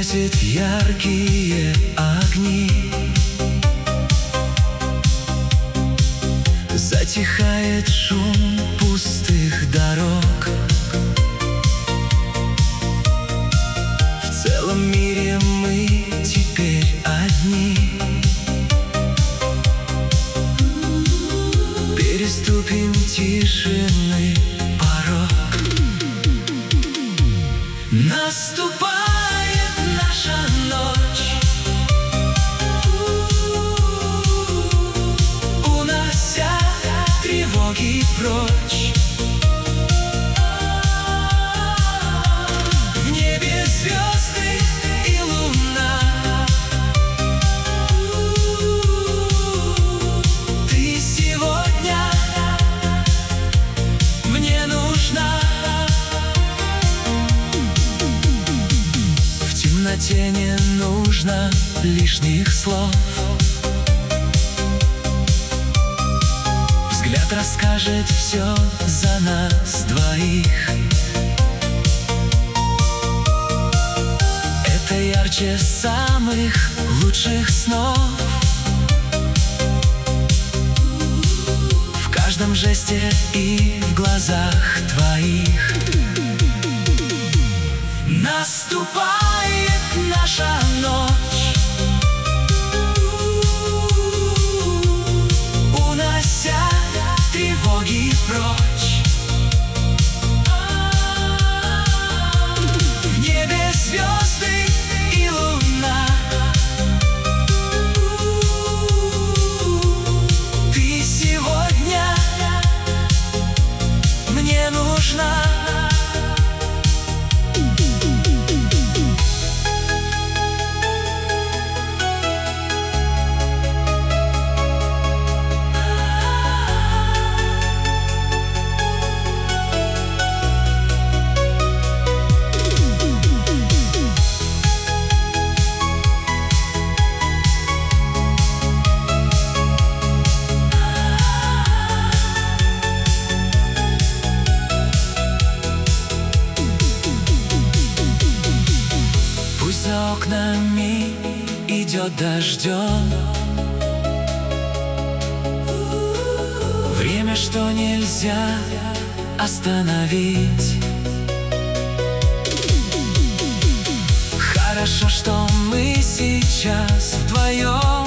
гасит яркие огни. Затихает шум пустых дорог. В целом мире мы теперь одни. Переступим тишины порог. Наступает наша ночь, унося тревоги прочь. В небе звезды и луна. Ты сегодня мне нужна. В темноте не нужно лишних слов. Взгляд расскажет все за нас двоих. Это ярче самых лучших снов. В каждом жесте и в глазах твоих. Наступает наша ночь, унося тревоги прочь. В небе звезды и луна. Ты сегодня мне нужна. За окнами идет дождем. Время, что нельзя остановить. Хорошо, что мы сейчас вдвоем.